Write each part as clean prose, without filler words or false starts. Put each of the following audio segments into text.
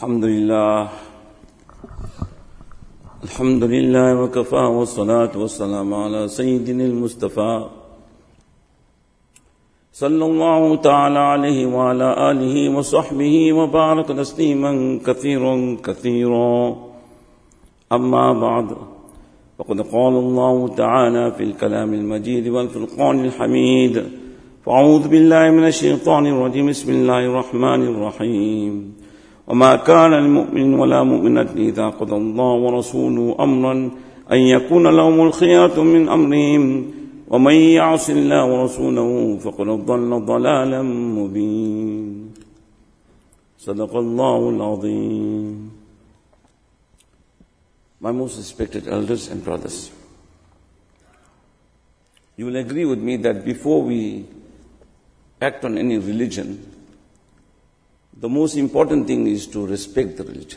Alhamdulillah wa kafa wa salatu wa salam ala Sayyidina al-Mustafa sallallahu ta'ala alayhi wa ala alihi wa sahbihi wa baraka tasliman kathiran amma ba'd faqad qala Allah ta'ala fil kalam al-majid wal furqan al-hamid fa'udhu billahi minash shaitanir rajim bismillahir rahmanir rahim وما كان للمؤمن ولا مؤمنة إذا قضى الله ورسوله أمرا أن يكون لهم الخيرة من أمرهم ومن يعص الله ورسوله فقد ضل ضلالا مبينا صدق الله العظيم. My most respected elders and brothers, you will agree with me that before we act on any religion, the most important thing is to respect the religion.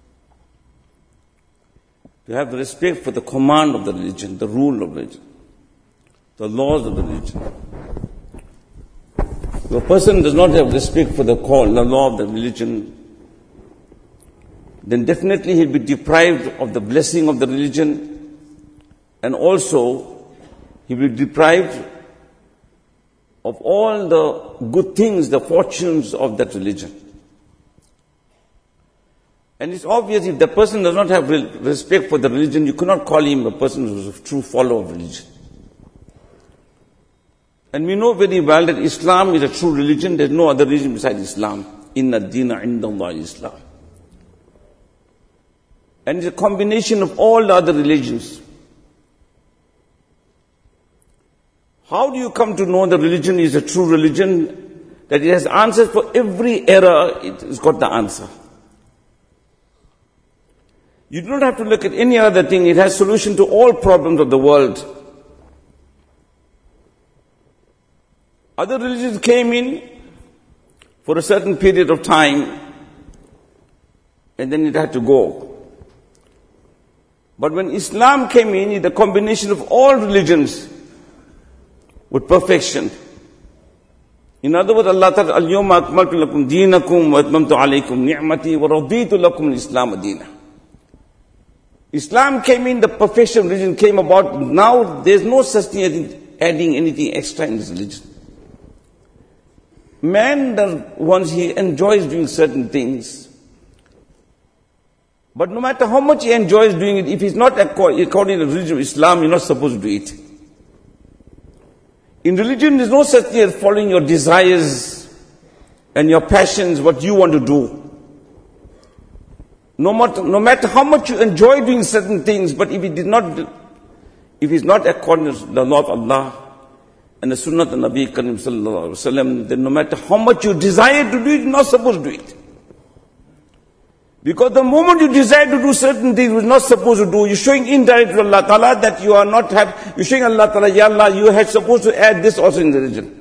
To have respect for the command of the religion, the rule of religion, the laws of the religion. If a person does not have respect for the law of the religion, then definitely he'll be deprived of the blessing of the religion, and also he'll be deprived of all the good things, the fortunes of that religion. And it's obvious, if the person does not have respect for the religion, you cannot call him a person who is a true follower of religion. And we know very well that Islam is a true religion. There is no other religion besides Islam. Inna ad-deena inda Allah Islam. And it's a combination of all the other religions. How do you come to know the religion is a true religion? That it has answers for every error, it has got the answer. You do not have to look at any other thing. It has solution to all problems of the world. Other religions came in for a certain period of time and then it had to go. But when Islam came in, it's a combination of all religions with perfection. In other words, Allah Ta'ala, al-yawma akmaltu lakum deenakum wa atmamtu alaykum ni'mati wa raditu lakum al-Islam deena. Islam came in, the perfection religion came about. Now there's no such thing as adding anything extra in this religion. Man does, once he enjoys doing certain things, but no matter how much he enjoys doing it, if he's not according to the religion of Islam, you're not supposed to do it. In religion, there's no such thing as following your desires and your passions, what you want to do. No matter how much you enjoy doing certain things, but if it's not according to the law of Allah and the Sunnah of Nabi Karim Sallallahu Alaihi Wasallam, then no matter how much you desire to do it, you're not supposed to do it. Because the moment you desire to do certain things you're not supposed to do, you're showing indirectly to Allah Ta'ala that you are not happy. You're showing Allah Ta'ala, Ya Allah, you had supposed to add this also in the religion.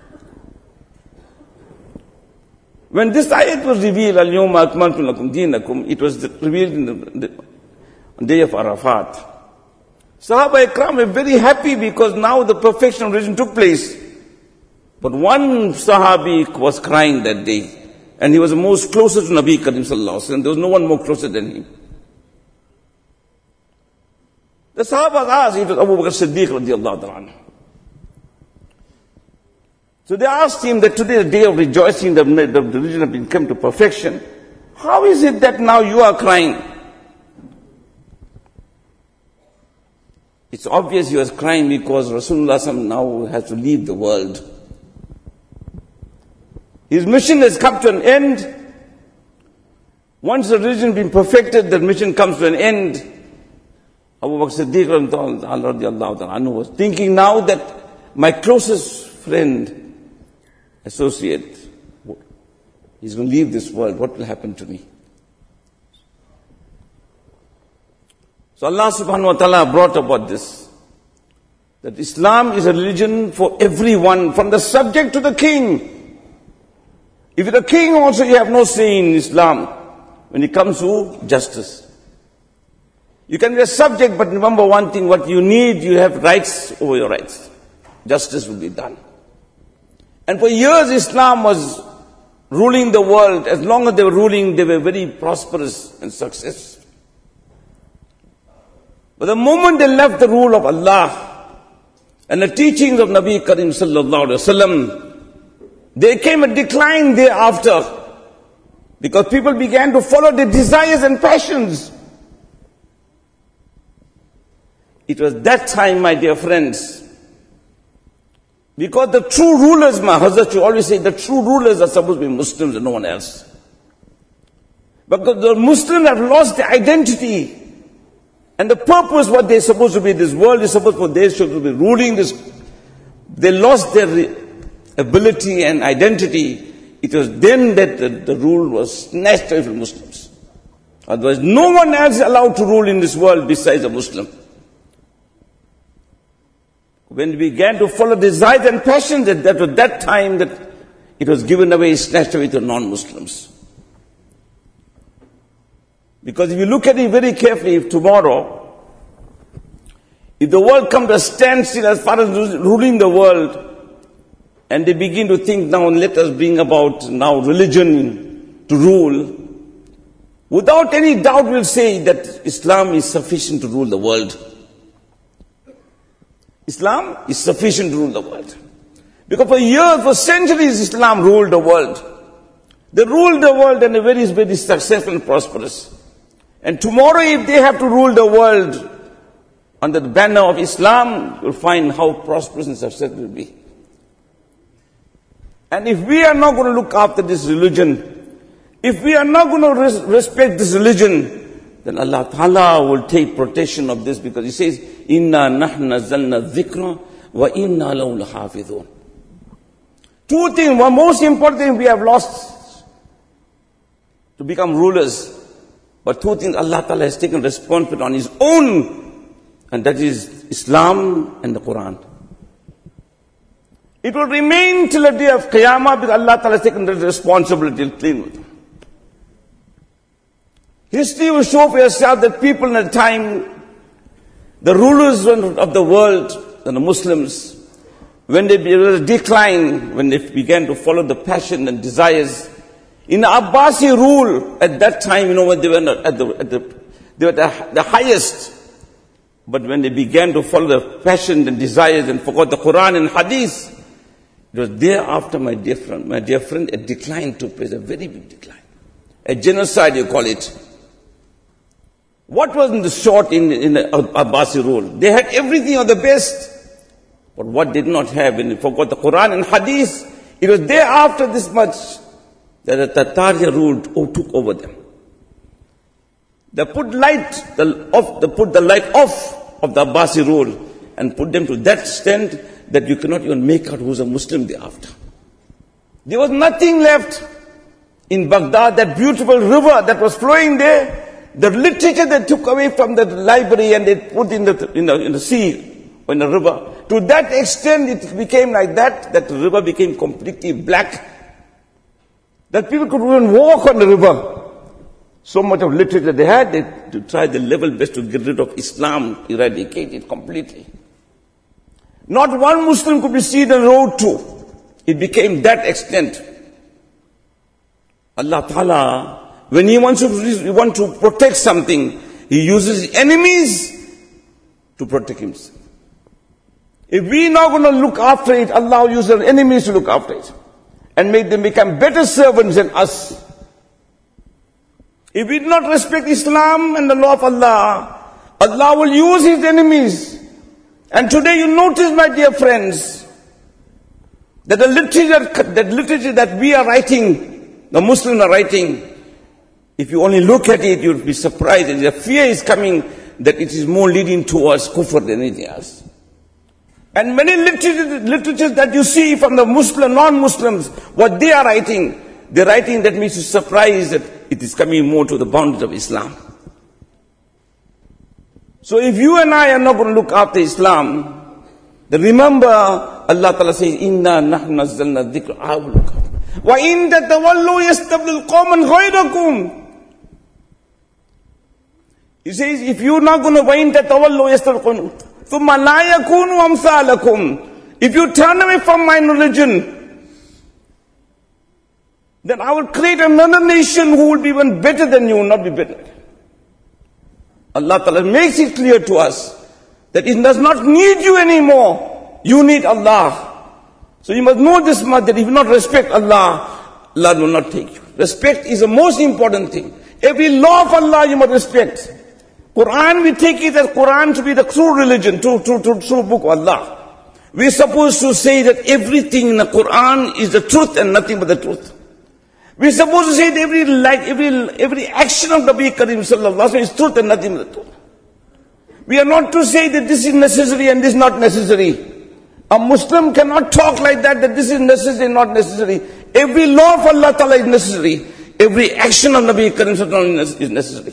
When this ayat was revealed, al-yawma akmaltu lakum deenakum, it was revealed in the day of Arafat. Sahaba Ikram were very happy because now the perfection of religion took place. But one Sahabi was crying that day. And he was the most closest to Nabi Karim Sallallahu Alaihi Wasallam. There was no one more closer than him. The Sahaba asked, it was Abu Bakr Siddiq radiallahu anhu. So they asked him that today, the day of rejoicing, the religion has come to perfection. How is it that now you are crying? It's obvious he was crying because Rasulullah now has to leave the world. His mission has come to an end. Once the religion has been perfected, the mission comes to an end. Abu Bakr Siddiq was thinking now that my closest friend, associate, he's going to leave this world. What will happen to me? So Allah subhanahu wa ta'ala brought about this. That Islam is a religion for everyone, from the subject to the king. If you're a king also, you have no say in Islam when it comes to justice. You can be a subject, but remember one thing, what you need, you have rights over your rights. Justice will be done. And for years Islam was ruling the world. As long as they were ruling, they were very prosperous and successful. But the moment they left the rule of Allah and the teachings of Nabi Karim sallallahu alaihi wasallam, there came a decline thereafter, because people began to follow their desires and passions. It was that time, my dear friends, because the true rulers, my Hazrat you always say, the true rulers are supposed to be Muslims and no one else. Because the Muslims have lost their identity and the purpose what they're supposed to be. This world is supposed to be ruling this. They lost their ability and identity. It was then that the rule was snatched away from Muslims. Otherwise, no one else is allowed to rule in this world besides a Muslim. When we began to follow desires and passions, that was that time that it was given away, snatched away to non-Muslims. Because if you look at it very carefully, if tomorrow, if the world comes to a standstill as far as ruling the world, and they begin to think, now let us bring about now religion to rule, without any doubt we'll say that Islam is sufficient to rule the world. Islam is sufficient to rule the world. Because for years, for centuries, Islam ruled the world. They ruled the world and they're very, very successful and prosperous. And tomorrow, if they have to rule the world under the banner of Islam, you'll find how prosperous and successful it will be. And if we are not going to look after this religion, if we are not going to respect this religion, then Allah Ta'ala will take protection of this, because He says, Inna nahnu nazzalna dhikra wa inna lahu lahafidhun. Two things. One most important thing we have lost to become rulers. But two things Allah Ta'ala has taken responsibility on His own, and that is Islam and the Quran. It will remain till the day of Qiyamah, because Allah Ta'ala has taken the responsibility to clean with them. History will show for yourself that people in the time, the rulers of the world, and the Muslims, when they declined, when they began to follow the passion and desires, in the Abbasi rule at that time, when they were at the highest, but when they began to follow the passion and desires and forgot the Quran and Hadith, it was thereafter, my dear friend, a decline took place, a very big decline. A genocide, you call it. What was in the short in the Abbasi rule? They had everything of the best. But what did not have, when they forgot the Quran and Hadith, it was thereafter this much that the Tataria rule took over them. They put the light off of the Abbasi rule and put them to that extent that you cannot even make out who's a Muslim thereafter. There was nothing left in Baghdad, that beautiful river that was flowing there. The literature they took away from the library and they put in the sea or in the river. To that extent it became like that the river became completely black. That people could even walk on the river. So much of literature they had, they tried their level best to get rid of Islam, eradicate it completely. Not one Muslim could be seen on the road to. It became that extent. Allah Ta'ala, when He wants to protect something, He uses enemies to protect Himself. If we're not going to look after it, Allah will use our enemies to look after it and make them become better servants than us. If we do not respect Islam and the law of Allah, Allah will use His enemies. And today you notice, my dear friends, that the literature that we are writing, the Muslims are writing, if you only look at it, you'll be surprised. And the fear is coming that it is more leading towards kufr than anything else. And many literatures that you see from the Muslim, non-Muslims, what they are writing, they're writing that makes you surprised that it is coming more to the boundaries of Islam. So if you and I are not going to look after Islam, then remember Allah Ta'ala says, Inna nahnu nazzalna dhikra, I will look after. Wa in tatawallu yastabdil qawman ghayrakum. He says, if you're not going to wain tatawallu yastabdil thumma la yakunu amsalakum. If you turn away from my religion, then I will create another nation who will be even better than you, not be better. Allah Ta'ala makes it clear to us that it does not need you anymore. You need Allah. So you must know this much, that if you not respect Allah, Allah will not take you. Respect is the most important thing. Every law of Allah you must respect. Quran, we take it as Quran to be the true religion, true book of Allah. We are supposed to say that everything in the Quran is the truth and nothing but the truth. We are supposed to say that every action of Nabi Karim Sallallahu Alaihi Wasallam is truth and nothing but the truth. We are not to say that this is necessary and this is not necessary. A Muslim cannot talk like that this is necessary and not necessary. Every law of Allah Ta'ala is necessary. Every action of Nabi Karim Sallallahu Alaihi Wasallam is necessary.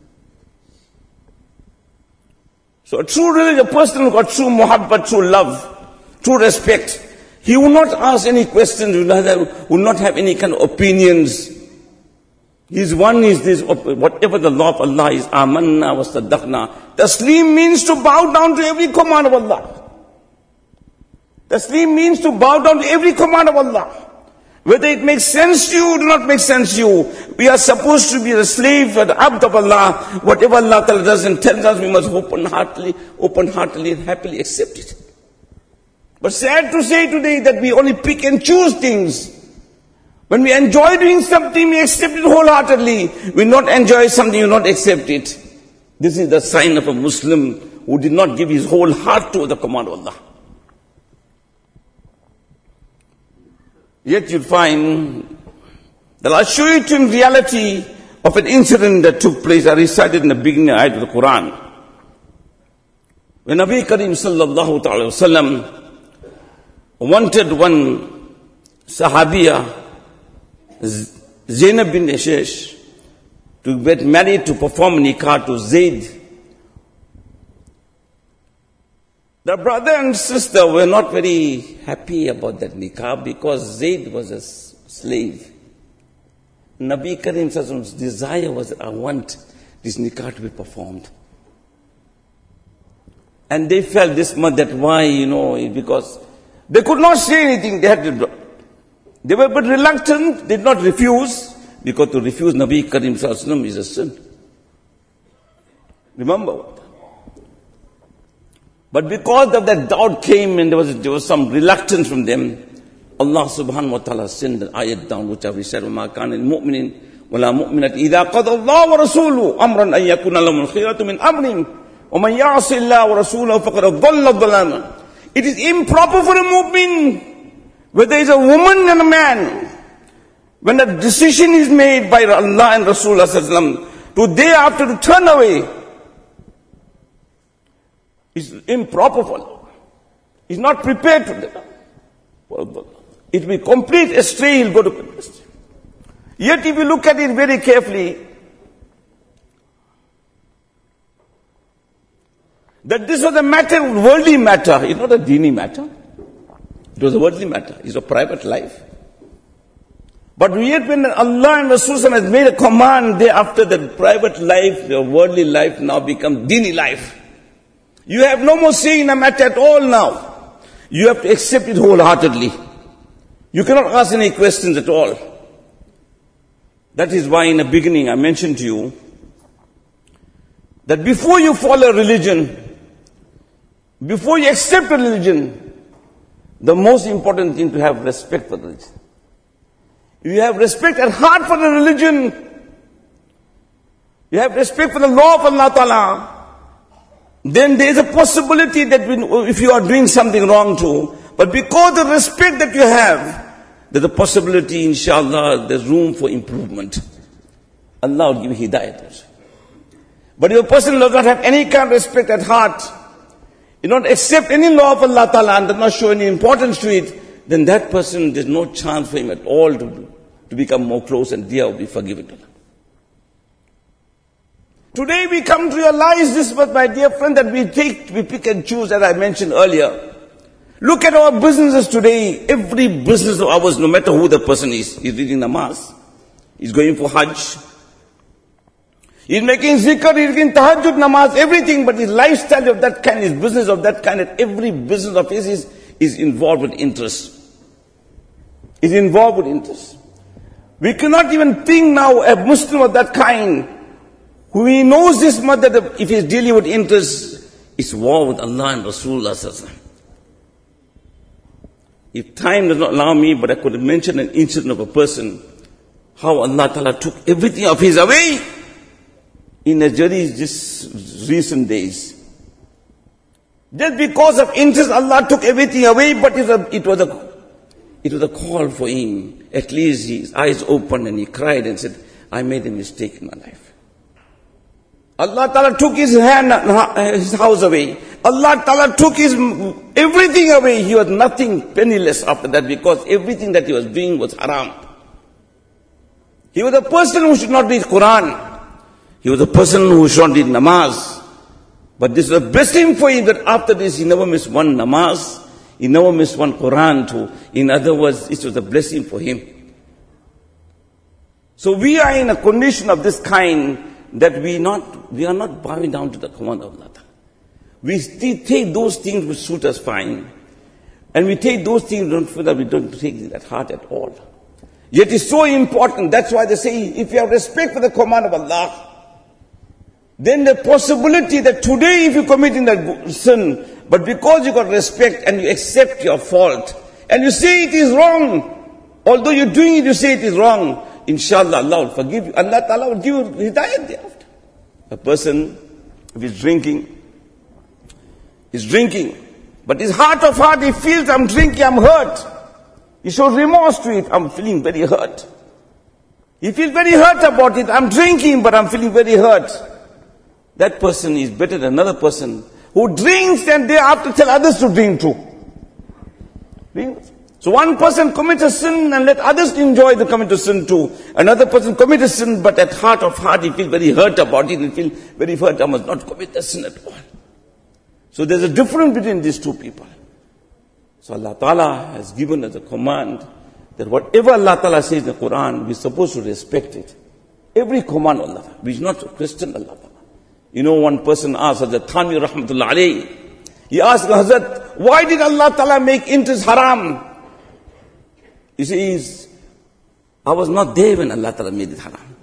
So a true religious person who got true muhabbat, true love, true respect, he will not ask any questions, will not have any kind of opinions. His one is this, whatever the law of Allah is, amanna wa saddaqna. Taslim means to bow down to every command of Allah. Taslim means to bow down to every command of Allah. Whether it makes sense to you or do not make sense to you, we are supposed to be the slave and the abd of Allah. Whatever Allah Ta'ala does and tells us, we must open-heartedly and happily accept it. But sad to say today that we only pick and choose things. When we enjoy doing something, we accept it wholeheartedly. We not enjoy something, we not accept it. This is the sign of a Muslim who did not give his whole heart to the command of Allah. Yet you'll find that I'll show you in reality of an incident that took place. I recited in the beginning of the Quran. When Nabi Karim Sallallahu Alaihi Wasallam wanted one Sahabiya, Zainab bin Ashesh, to get married, to perform nikah to Zaid. The brother and sister were not very happy about that nikah because Zaid was a slave. Nabi Karim Sallallahu desire was that I want this nikah to be performed. And they felt this much that why, because they could not say anything. They were but reluctant, did not refuse, because to refuse Nabi Karim Sallallahu is a sin. Remember. But because of that doubt came and there was some reluctance from them, Allah subhanahu wa ta'ala sent the ayat down, which I've said, وَمَا كَانَ الْمُؤْمِنِينَ وَلَا مُؤْمِنَةٍ إِذَا قَضَى اللَّهُ وَرَسُولُهُ أَمْرًا أَن يَكُونَ لَهُمُ الْخِيَرَةُ مِنْ أَمْرِهِمْ وَمَنْ يَعْصِ اللَّهَ وَرَسُولَهُ فَقَدْ ضَلَّ ضَلَالًا. It is improper for a mu'min, whether it's a woman and a man, when a decision is made by Allah and Rasulullah sallallahu alaihi wasallam, to thereafter to turn away, is improper for them. He's not prepared to that. It will be complete astray, he'll go to complete astray. Yet if you look at it very carefully, that this was a matter, worldly matter, it's not a dini matter. It was a worldly matter, it's a private life. But yet when Allah and Rasulullah has made a command, thereafter the private life, the worldly life now becomes dini life. You have no more say in a matter at all now. You have to accept it wholeheartedly. You cannot ask any questions at all. That is why in the beginning I mentioned to you that before you follow religion, before you accept a religion, the most important thing to have respect for the religion. If you have respect at heart for the religion, you have respect for the law of Allah Ta'ala, then there is a possibility that if you are doing something wrong too, but because of the respect that you have, there's a possibility, inshallah, there's room for improvement. Allah will give you hidayat. But if a person does not have any kind of respect at heart, you don't accept any law of Allah Ta'ala and does not show any importance to it, then that person, there's no chance for him at all to become more close and dear or be forgiven to Allah. Today we come to realize this, but my dear friend, that we pick and choose, as I mentioned earlier. Look at our businesses today. Every business of ours, no matter who the person is, he's reading namaz, he's going for Hajj, he's making zikr, he's making tahajjud, namaz, everything, but his lifestyle of that kind, his business of that kind, and every business of his is involved with interest. Is involved with interest. We cannot even think now a Muslim of that kind, who he knows this much that if he is dealing with interests, it's war with Allah and Rasulullah sallallahu alaihi wasallam. If time does not allow me, but I could mention an incident of a person, how Allah Ta'ala took everything of his away in a journey just recent days. Just because of interest, Allah took everything away, but it was a call for him. At least his eyes opened and he cried and said, I made a mistake in my life. Allah Ta'ala took his house away. Allah Ta'ala took his everything away. He was nothing, penniless after that, because everything that he was doing was haram. He was a person who should not read Quran. He was a person who should not read namaz. But this was a blessing for him that after this he never missed one namaz. He never missed one Quran too. In other words, it was a blessing for him. So we are in a condition of this kind that we are not bowing down to the command of Allah. We take those things which suit us fine. And we take those things that we don't take it at heart at all. Yet it's so important. That's why they say, if you have respect for the command of Allah, then the possibility that today if you commit in that sin, but because you got respect and you accept your fault, and you say it is wrong, although you're doing it, you say it is wrong, inshallah Allah will forgive you. Allah Ta'ala will give you hidayat thereafter. A person, if he's drinking, but his heart of heart, he feels, I'm drinking, I'm hurt. He shows remorse to it, I'm feeling very hurt. He feels very hurt about it, I'm drinking, but I'm feeling very hurt. That person is better than another person who drinks and thereafter tell others to drink too. So one person commits a sin and let others enjoy the commit of sin too. Another person commits a sin, but at heart of heart he feels very hurt about it. He feels very hurt, I must not commit the sin at all. So there's a difference between these two people. So Allah Ta'ala has given us a command that whatever Allah Ta'ala says in the Quran, we're supposed to respect it. Every command of Allah. We should not question Allah Ta'ala. You know, one person asked Hazrat Thanvi Rahmatullah alayhi, he asked Hazrat, why did Allah Ta'ala make interest haram? He says, I was not there when Allah Ta'ala made it haram.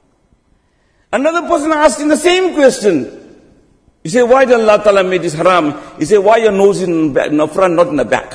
Another person asked him the same question. He said, why did Allah Ta'ala make this haram? He said, why your nose in the front, not in the back?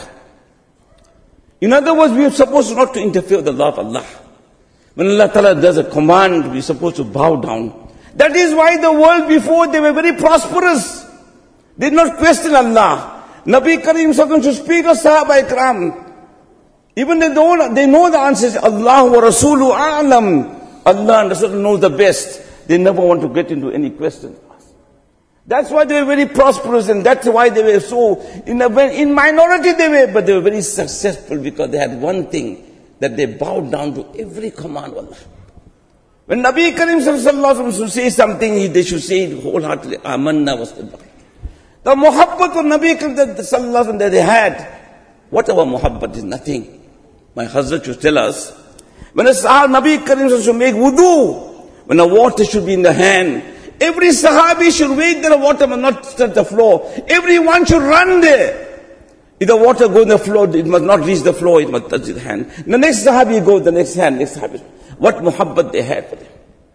In other words, we are supposed not to interfere with the law of Allah. When Allah Ta'ala does a command, we are supposed to bow down. That is why the world before, they were very prosperous. They did not question Allah. Nabi Kareem Sallallahu should speak of Sahaba Ikram. Even they know the answers. Allah wa Rasulu a'lam. Allah and Rasul know the best. They never want to get into any question. That's why they were very prosperous, and that's why they were so, in minority they were, but they were very successful because they had one thing, that they bowed down to every command of Allah. When Nabi Karim Sallallahu Alaihi Wasallam say something, they should say it wholeheartedly, Amanna was the muhabbat of Nabi Karim Sallallahu Alaihi Wasallam that they had, whatever muhabbat is nothing. My husband should tell us, when a Nabi Karim should make wudu, when the water should be in the hand, every Sahabi should wait that the water must not touch the floor. Everyone should run there. If the water goes in the floor, it must not reach the floor, it must touch the hand. The next Sahabi goes, the next hand, next Sahabi. What muhabbat they had for them.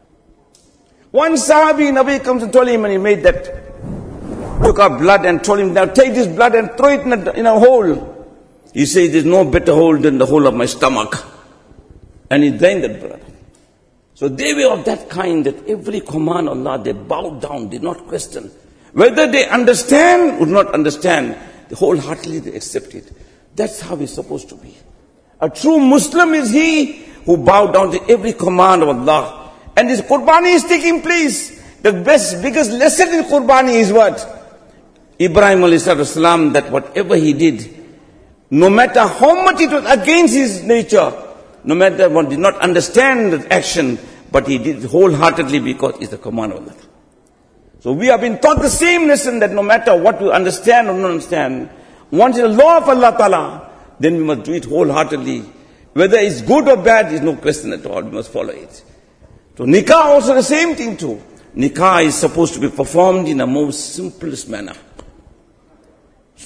One Sahabi, Nabi comes and told him, and he made that, took out blood and told him, now take this blood and throw it in a hole. He says, there's no better hole than the hole of my stomach. And he drained that blood. So they were of that kind that every command of Allah, they bowed down, did not question. Whether they understand or not understand, wholeheartedly they accept it. That's how we're supposed to be. A true Muslim is he who bowed down to every command of Allah. And this Qurbani is taking place. The biggest lesson in Qurbani is what? Ibrahim alayhi salam, that whatever he did, no matter how much it was against his nature, no matter what, did not understand the action, but he did wholeheartedly because it's the command of Allah. So we have been taught the same lesson that no matter what we understand or not understand, once it's the law of Allah Ta'ala, then we must do it wholeheartedly. Whether it's good or bad is no question at all, we must follow it. So nikah also the same thing too. Nikah is supposed to be performed in the most simplest manner.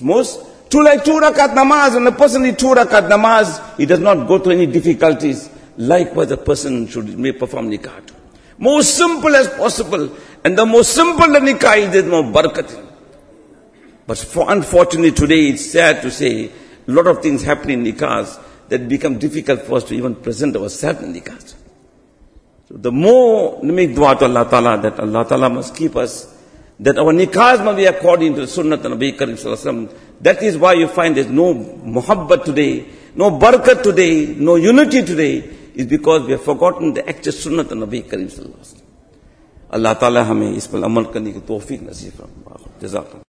Like 2 rakat namaz, when a person needs 2 rakat namaz, he does not go through any difficulties. likewise a person may perform nikah too. Most simple as possible. And the more simple the nikah is, there's more barakat in it. But unfortunately today, it's sad to say, a lot of things happen in nikahs that become difficult for us to even present ourselves in nikahs. So the more we make dua to Allah Ta'ala, that Allah Ta'ala must keep us, that our nikahs must be according to the sunnah of Nabi Karim Sallallahu Alaihi Wasallam. That is why you find there's no muhabbat today, no barakat today, no unity today, is because we have forgotten the actual sunnah of Nabi Karim Sallallahu Alaihi Wasallam. Allah Ta'ala हमें इस पर अमल करने की तौफीक नसीब फरमाए। जज़ाकल्लाह।